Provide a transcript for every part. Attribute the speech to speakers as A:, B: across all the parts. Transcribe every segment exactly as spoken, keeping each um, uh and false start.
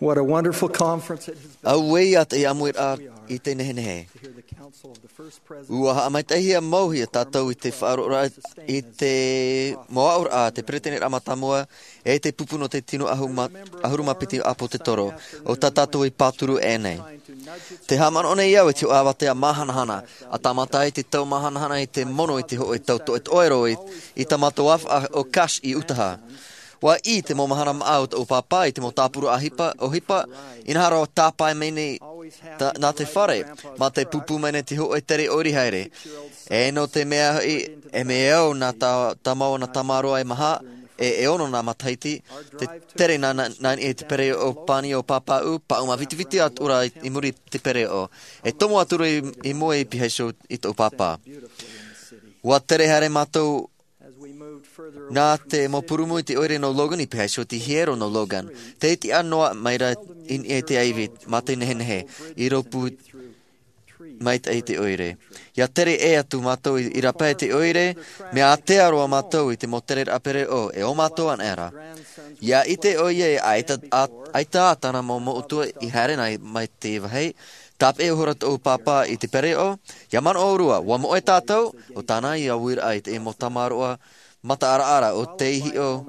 A: What a wonderful conference it has been.
B: Away at e amuir a I te nehenehe.
A: To hear the counsel of the first president.
B: Ua haamaitahia mauhia tātou I te whaarora I te moaur a te pretene ramatamua e te pupuno te tino ahuma, ahuruma piti apo te toro o tā tātou I pāturu e nei. Te hamano nei iau e te awa te a mahanahana a tamata I te tau mahanahana I te mono I te ho I tau to et oero I, I tamato af o cash I utaha. Wa I te mo mahana maau o papa I te mo tāpuru a hipa o hipa inahara o tāpai mene ta, nā te whare ma te pupu mene te ho e tere orihaere. E no te mea I e me eo nā ta, ta mau na tamaroa e maha e, e ono nā mataiti te tere nā nā I te pere o pani o papa u pa uma viti viti at ura I, I muri te pere o. E tomo aturu I, I moe I piheisho I tō papa. Wa tere hare mātou nā te mopurumu I te oire no Logan I pihaisho te hiero no Logan. Te iti anoa maira in e te aivi ma te nehenehe I ropu mai te te oire. Ia tere e atu mātou I rapai te oire me a te aroa mātou I te motere apere o e o mātou an era. Ia I te oie aita, aita atana mo mo utua I hare nai mai te wahei. Tap e horat o papa I te pere o. Ia man o urua, wa mo e tātou o tāna I a wira ai te e mo tamaroa mata ara ara o te ihi o.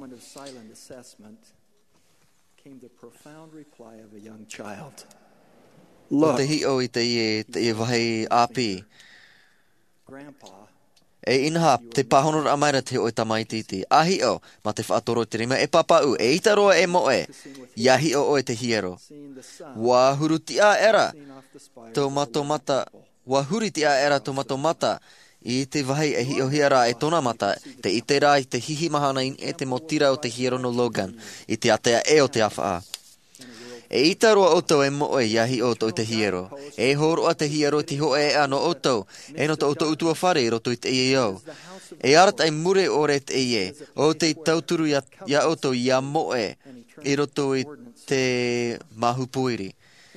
B: O te hi o I te ie, te ie wahei api. E inaha, te pahonora amaira te o I tamaititi. A hi o, ma te whaatoro te rima, e papa u, e itaroa e moe, ia hi o o e te hiero. Wa huruti a era, tō mato mata, wa huriti a era tō mato mata, I te wahei e hi o hiara e tōna mata, te ite rā I te hihi mahana in e te motira o te hiero no Logan, I te atea e o te awha. E itaroa oto e moe iahi oto I te hiero. E horoa te hiero ti ho e ano oto, e no to oto utua whare roto I te ie au. E arat ai mure ore te ie, o te tauturu ia, ia oto ia moe, I roto I te mahupuiri.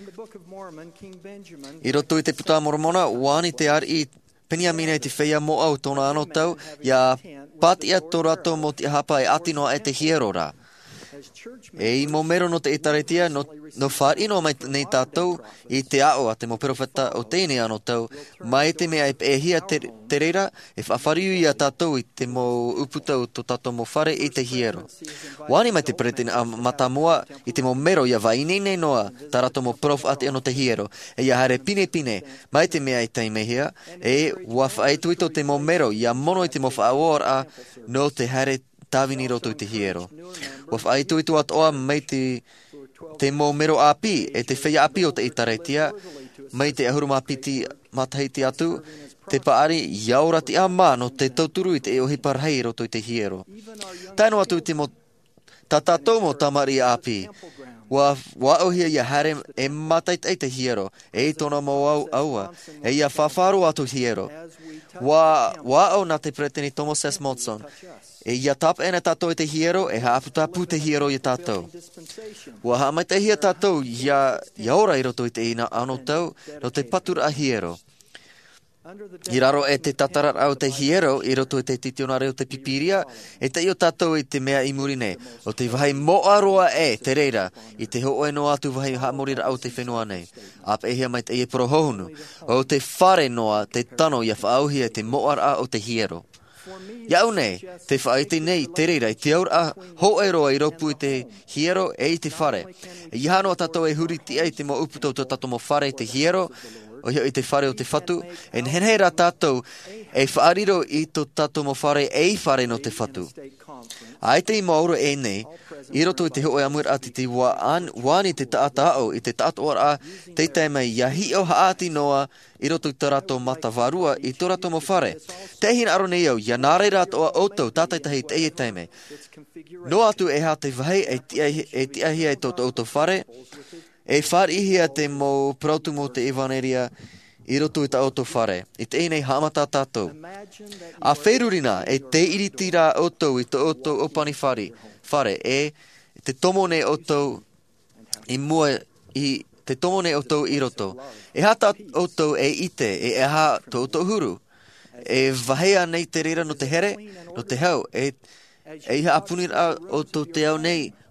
B: I roto I te puta mormona, wani te ari Peniamina I te whea mo au tōna ano tau, ia patia tō rato mo te hapa e atinoa e te hiero rā. E I mo mero no te itaretia, no, no whaarino mai nei tātou, I te ao a te mo perofeta o tēne ano tau, mai te mea e hia te, te reira, e whawhariu ia tātou I te mo uputa o tō tātou mo whare I te hiero. Wani mai te pretene a matamoa, I te mo mero ia wainene noa, tā rato mo prof ate ano te hiero, e ia hare pine pine, mai te mea I teimehia, e wawhaetuito te mo mero, ia mono I te mo whaawora, no te hare tāwini roto I te hiero. Wa whaitu itu at oa mai te, te mo mero api, e te whea api o te itaretia, mai te ahuruma piti matahiti atu, te paari iaura ti a mā no te tauturu I te e ohi parhei roto I te hiero. Taino atu te mo tatatou mo tamari api, wa wa ohia ia hare e matait ai te hiero, e tona mo au aua, e ia whawharu atu hiero. Wa wa au na te preteni Thomas S. Monson, e ia tap ena tātou I te hiero, e haapu te hiero I tātou. Wa ha mai te hia tātou, ia, ia ora I roto I te ina ano tau, no te patura a hiero. I raro e te tatarar au te hiero, I roto I te titionare o te pipiria, e te io tātou I te mea I murine, o te wahai moaroa e, te reira, I te ho no atu wahai haamorira au te whenua nei. Ap e hia mai te e prohohunu, o te whare noa, te tano ia whaauhia te moara o te hiero. Iau nei, te whaiti nei, te reira, I te aura ho e roa I ropu I te hiero e I te whare. E ihano tātou e huriti ai te mo uputo to tātou mo whare I te hiero, o hio I te whare o te whatu, e henhera tātou e whaariro I to tātou mo whare e I whare no te whatu. Ai te I mauro e nei, I roto I te hoe amur ati te waan, wani te taatao I te taatoara te te mai iahi o haati noa I roto I te rato mata varua I to rato mo whare. Te hina aro nei au, ia nare rato a oto tātai tahi te e teime. No atu e ha te wahei e tiahia e toto auto whare, e wharihia te mo prautu mo te evaneria I roto I ta auto whare. I te enei hamata tātou. A wherurina e te iritira auto I te auto opani whare, whare e te tomone auto I mua I te tomone auto I roto. E hata auto e ite e e ha to auto huru. E wahea nei te reira no te here, no te hau, e e ha apunira o to te au nei,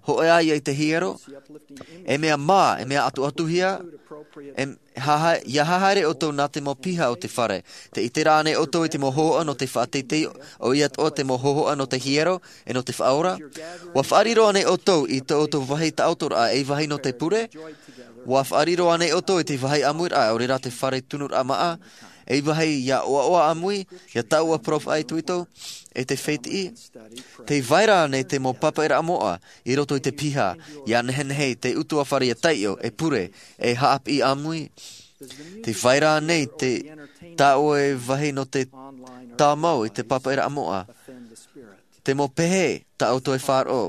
B: Hoea ia i te hiero, e mea mā, e mea atu atuhia, e haha, ia hahaere o tau nā te mo piha o te whare. Te ite rāne o tau i te mo hoa no te whāteitei, o iat o te mo hoa no te hiero, e no te whaora. Wa whaariro ane o tau i te o tau wahi ta autora e wahi no te pure. Wa whaariro ane o tau i te wahi amuir a, o rira te whare tunur a maa. E wahi ia oa oa amui, ia taua prof ai tuito, e te wheti i. Te vaira ane te mo papa era amoa, i roto i te piha, ia nehenhei te utua whare ia taio, e pure, e haap i amui. Te vaira ane te tau e wahi no te tāmau i te papa era amoa. Te mo pehe, ta auto e whāro.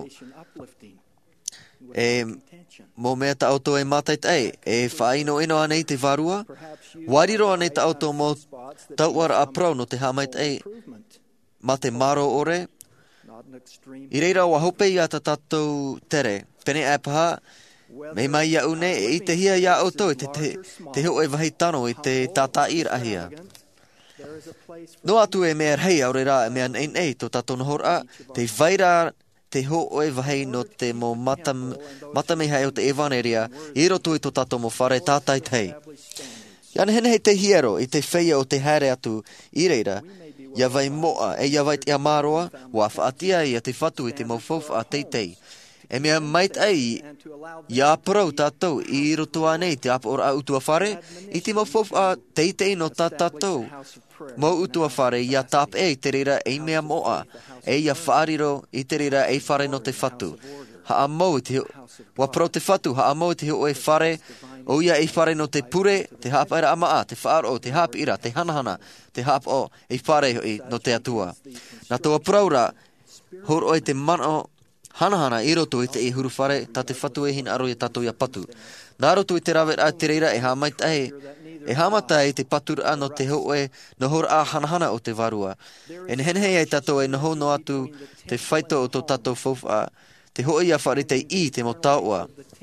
B: E mo mea ta auto e matait ei, e whaino ino anei te varua, wariro anei ta auto mo tauara a prau no te hamait ei, ma te maro ore. I reira wa hope ia ta tatou tere, pene e paha, me mai ia une, e i te hia ia auto, te, te, te ho e wahi tano i te tata ir ahia. No atu e mea rhei au reira e mea nein ei, to tatou nohora, te vaira te ho oe wahi no te mo matam, matamehai o te evaneria, i roto i to tato mo whare tātai tei. Iana hene hei te hiero i te whaia o te haere atu i reira, ia vai moa e ia vai te amaroa, wa whaatia i a te whatu i te mo whauwha a teitei. E mea mait ai, ia parau tātou i roto anei te apa ora utua whare, i te mo whauwha a teitei no tā tātou. Mo utua whare, ia tap e te reira e mea moa, e ia whaariro i te reira e whare no te whatu. Ha a mau te wa pro te whatu, ha a mau te o e whare, o ia e whare no te pure, te hapa era amaa, te whaaro, te hapa ira, te hanahana, te hapa o, e whare no te atua. Nā toa praura, hor o e te mano, hanahana i roto i te e huru whare, ta te whatu e hin aro i tatou ia patu. Nā roto i te rawe a te reira e hamait ai, e hamata e te patura no te ho e nohor a hanahana o te varua. E nehenhei ai tatou e noho no atu te whaito o to tatou whauwha, te ho ia whare te i te mo taua.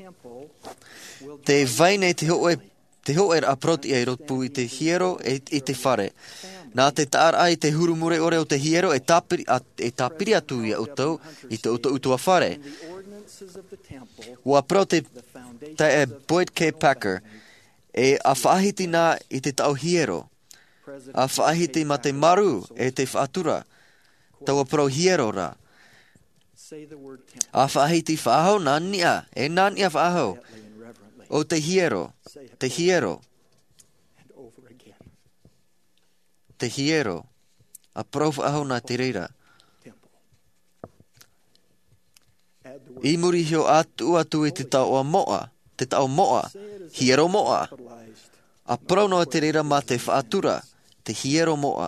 B: Te vaine te ho e te ho e aproti ai rotu i te hiero e i te whare. Nā te taar ai te hurumure ore o te hiero e tāpiri, a, e tāpiri atu ia o tau i te uto utua whare. Ua pro te, te e Boyd K. Packer, e a whaahiti nā i te tau hiero. A whaahiti ma te maru e te whaatura. Taua pro hiero ra. A whaahiti whaahau nā nia, e nā nia whaahau. O te hiero, te hiero. Te hiero. A pro whaahau nā te reira. I muri hio atu atu i te tau o moa. Te tau moa, hiero moa. A prono te reira ma te whaatura, te hiero moa.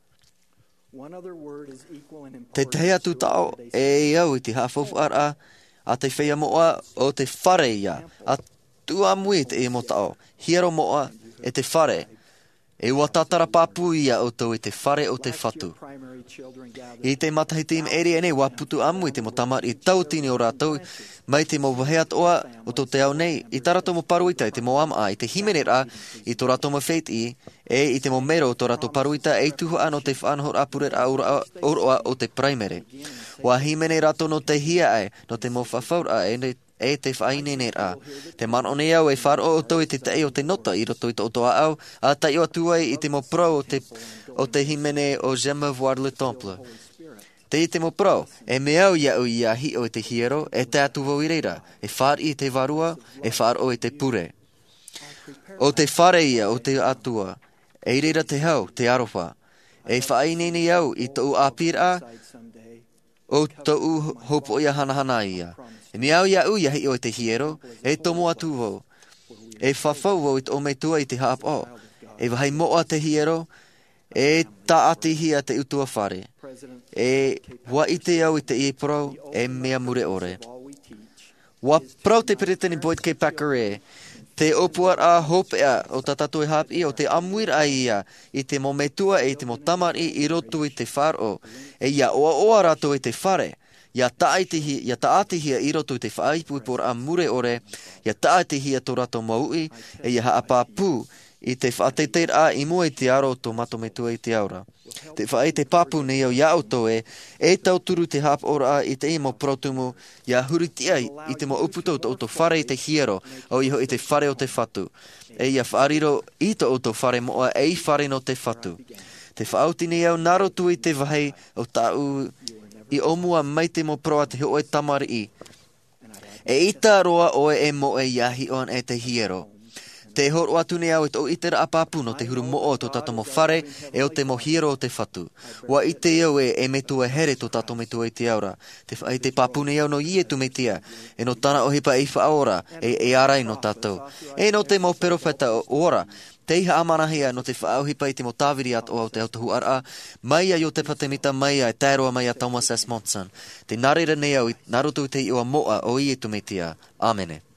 B: Te te atu tau e au i te hawhawhara a te whea moa o te whare ia. A tua mui te e mo tau, hiero moa e te whare. E ua tatara papu ia o tau i te whare o te whatu. I te matahiti im eri ene waputu amu i te mo tamar i tautini o rātou, mai te mo waheat oa o tō te au nei, i tarato mo paruita i te mo ama i te himenera i tō rato mo wheit i, e i te mo mero o tō rato paruita e tuho ano te whanhor apurer a oroa o te primere. Wa himene rato no te hia ai, no te mo whawhaur a e e te whainene a. Te man o ne au e wharo o tau i te tei o te nota i roto i te otoa au, a tai o atuai i te mo pro o te, o te himene o Gemma voir le temple. Te i te mo pro, e me au ia au ia hi o te hiero, e te atu vau i reira, e whar i te varua, e whar o i te pure. O te whare ia o te atua, e reira te hau, te aropa, e whainene au i tau apira, o tau hopo ia hanahana ia. E me au ia au ia hi o te hiero, e tomo atu vau. E whawhau vau i te ometua i te hap o. E wahai moa te hiero, e ta ati hia te utua whare. E wa i te au i te iprau, e mea mure ore. Wa prau te peretani Boyd K. Packer e, te opuar a hopea o tatatu e hap i o te amuir a ia, i te mo metua e i te mo tamar i i rotu i te wharo. E ia oa oa rato i te whare. Ia taatihi, ia taatihia i roto i te whaaipupor a mure ore, ia taatihia tō rato maui, e ia haapapū i te whaateteir a i mua i te aro tō matometua i te aura. Te whae te papu nei au ia auto e, e tau turu te hap ora i te imo protumu, ia hurutia i te mo uputo o to whare i te hiero, o iho i te whare o te whatu. E ia whaariro i to o to whare moa e i whare no te whatu. Te whaauti nei au naro tui te wahei o tau i omua mai te mo proa te hoi tamari i. E ita roa oe e mo e iahi on e te hiero. Te horo atu nei au e tō itera apapu no te huru mo o tō tato mo whare e o te mo hiero o te whatu. Wa i te iau e e metu e here tō tato metu e te aura. Te whai te papu nei au no i e tu me tia. E no tana o hipa i whaora e e arai no tatou. E no te mo perofeta o ora. Te iha amanahia no te whaauhipa i te mo tāwiri at o au te autohu ara. Mai a yo te patemita mai a e tēroa mai a Thomas S. Monson. Te narira nei au i narutu te i o moa o i e tu me tia. Amene.